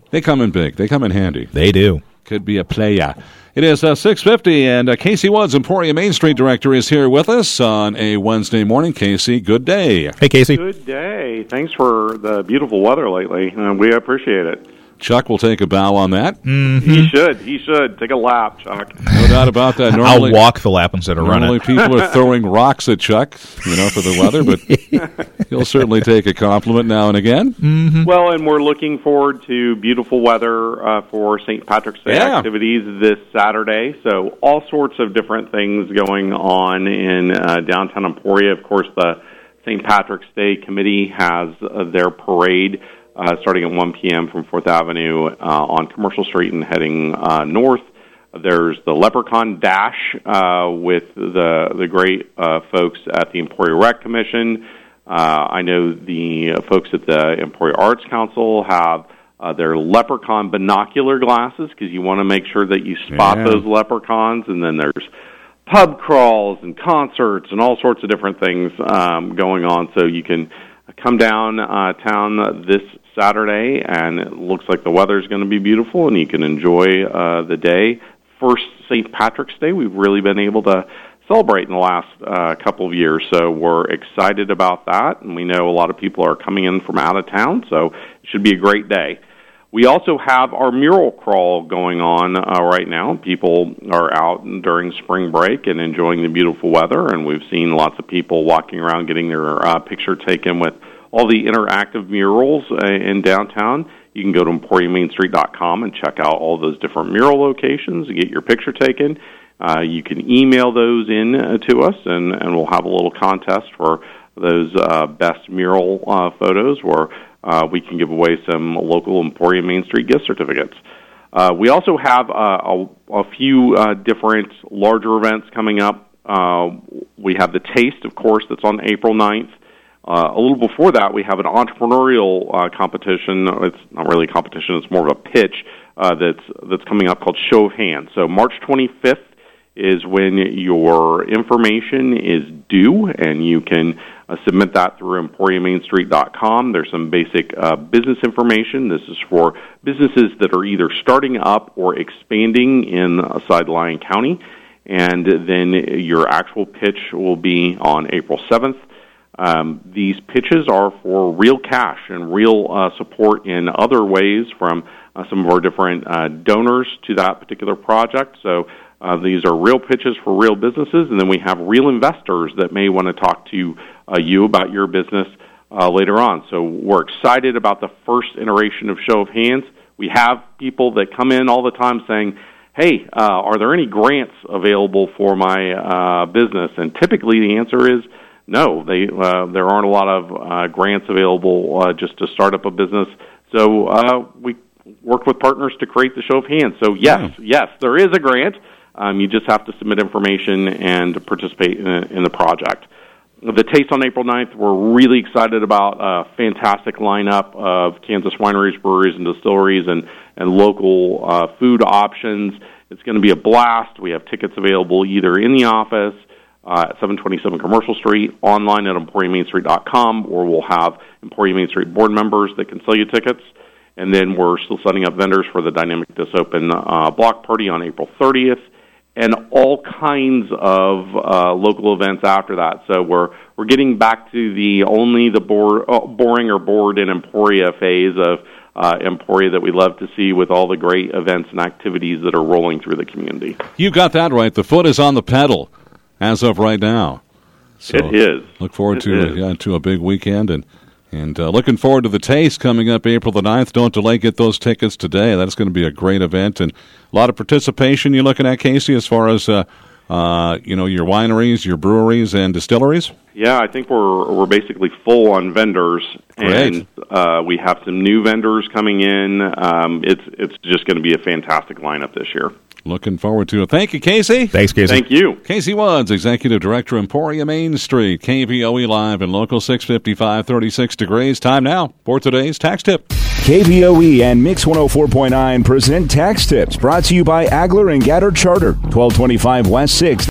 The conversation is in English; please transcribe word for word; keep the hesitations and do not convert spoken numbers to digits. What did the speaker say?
They come in big. They come in handy. They do. Could be a playa. It is uh, six fifty, and uh, Casey Woods, Emporia Main Street Director, is here with us on a Wednesday morning. Casey, good day. Hey, Casey. Good day. Thanks for the beautiful weather lately. Uh, we appreciate it. Chuck will take a bow on that. Mm-hmm. He should. He should. Take a lap, Chuck. No doubt about that. Normally, I'll walk the lap instead of normally running. people are throwing rocks at Chuck, you know, for the weather, but he'll certainly take a compliment now and again. Mm-hmm. Well, and we're looking forward to beautiful weather uh, for Saint Patrick's Day Yeah. activities this Saturday. So all sorts of different things going on in uh, downtown Emporia. Of course, the Saint Patrick's Day Committee has uh, their parade Uh, starting at one p.m. from fourth Avenue uh, on Commercial Street and heading uh, north. There's the Leprechaun Dash uh, with the the great uh, folks at the Emporia Rec Commission. Uh, I know the folks at the Emporia Arts Council have uh, their leprechaun binocular glasses because you want to make sure that you spot Yeah. those leprechauns. And then there's pub crawls and concerts and all sorts of different things um, going on, so you can come down uh, town this Saturday, and it looks like the weather's going to be beautiful, and you can enjoy uh, the day. First Saint Patrick's Day we've really been able to celebrate in the last uh, couple of years, so we're excited about that, and we know a lot of people are coming in from out of town, so it should be a great day. We also have our mural crawl going on uh, right now. People are out during spring break and enjoying the beautiful weather, and we've seen lots of people walking around getting their uh, picture taken with all the interactive murals uh, in downtown. You can go to emporia main street dot com and check out all those different mural locations and get your picture taken. Uh, you can email those in uh, to us, and, and we'll have a little contest for those uh, best mural uh, photos where uh, we can give away some local Emporia Main Street gift certificates. Uh, we also have uh, a, a few uh, different larger events coming up. Uh, we have the Taste, of course, that's on April ninth. Uh, a little before that, we have an entrepreneurial uh, competition. It's not really a competition; it's more of a pitch uh, that's that's coming up called Show of Hands. So March twenty-fifth is when your information is due, and you can uh, submit that through emporia main street dot com. There's some basic uh, business information. This is for businesses that are either starting up or expanding in uh, Lyon County, and then your actual pitch will be on April seventh. Um, these pitches are for real cash and real uh, support in other ways from uh, some of our different uh, donors to that particular project. So uh, these are real pitches for real businesses, and then we have real investors that may want to talk to uh, you about your business uh, later on. So we're excited about the first iteration of Show of Hands. We have people that come in all the time saying, hey, uh, are there any grants available for my uh, business? And typically the answer is no, they, uh, there aren't a lot of uh, grants available uh, just to start up a business. So uh, we work with partners to create the Show of Hands. So yes, yes, there is a grant. Um, you just have to submit information and participate in, in the project. The Taste on April ninth, we're really excited about a fantastic lineup of Kansas wineries, breweries, and distilleries and, and local uh, food options. It's going to be a blast. We have tickets available either in the office, Uh, at seven twenty-seven Commercial Street, online at emporia main street dot com, or we'll have Emporia Main Street board members that can sell you tickets. And then we're still setting up vendors for the Dynamic This Open uh, block party on April thirtieth, and all kinds of uh, local events after that. So we're we're getting back to the only the board, oh, boring or bored in Emporia phase of uh, Emporia that we love to see with all the great events and activities that are rolling through the community. You got that right. The foot is on the pedal as of right now. So it is. Look forward it to is. Uh, to a big weekend, and and uh, looking forward to the Taste coming up April the ninth. Don't delay. Get those tickets today. That's going to be a great event, and a lot of participation you're looking at, Casey, as far as uh, uh, you know, your wineries, your breweries, and distilleries. Yeah, I think we're we're basically full on vendors, Great. and uh, we have some new vendors coming in. Um, it's it's just going to be a fantastic lineup this year. Looking forward to it. Thank you, Casey. Thanks, Casey. Thank you. Casey Woods, Executive Director, Emporia Main Street, K V O E Live and Local six fifty-five, thirty-six degrees. Time now for today's Tax Tip. K V O E and Mix one oh four point nine present Tax Tips, brought to you by Agler and Gatter Charter, twelve twenty-five West sixth.